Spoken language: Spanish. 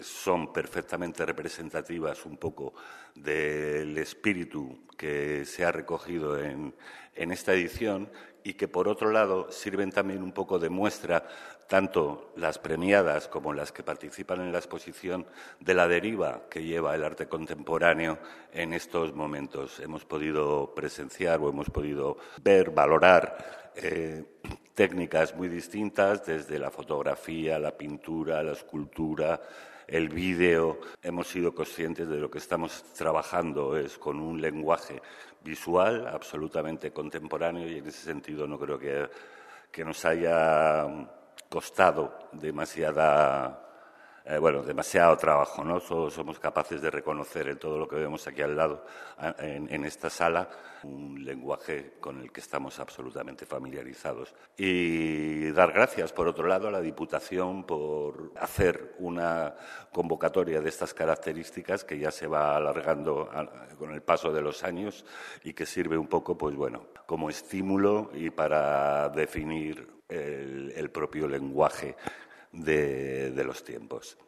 son perfectamente representativas un poco del espíritu que se ha recogido en esta edición y que, por otro lado, sirven también un poco de muestra, tanto las premiadas como las que participan en la exposición, de la deriva que lleva el arte contemporáneo en estos momentos. Hemos podido presenciar o hemos podido ver, valorar técnicas muy distintas, desde la fotografía, la pintura, la escultura, el vídeo. Hemos sido conscientes de lo que estamos trabajando es con un lenguaje visual absolutamente contemporáneo, y en ese sentido no creo que nos haya costado demasiado trabajo, ¿no? Somos capaces de reconocer en todo lo que vemos aquí al lado, en esta sala, un lenguaje con el que estamos absolutamente familiarizados. Y dar gracias, por otro lado, a la Diputación por hacer una convocatoria de estas características que ya se va alargando con el paso de los años y que sirve un poco, pues bueno, como estímulo y para definir el propio lenguaje de los tiempos.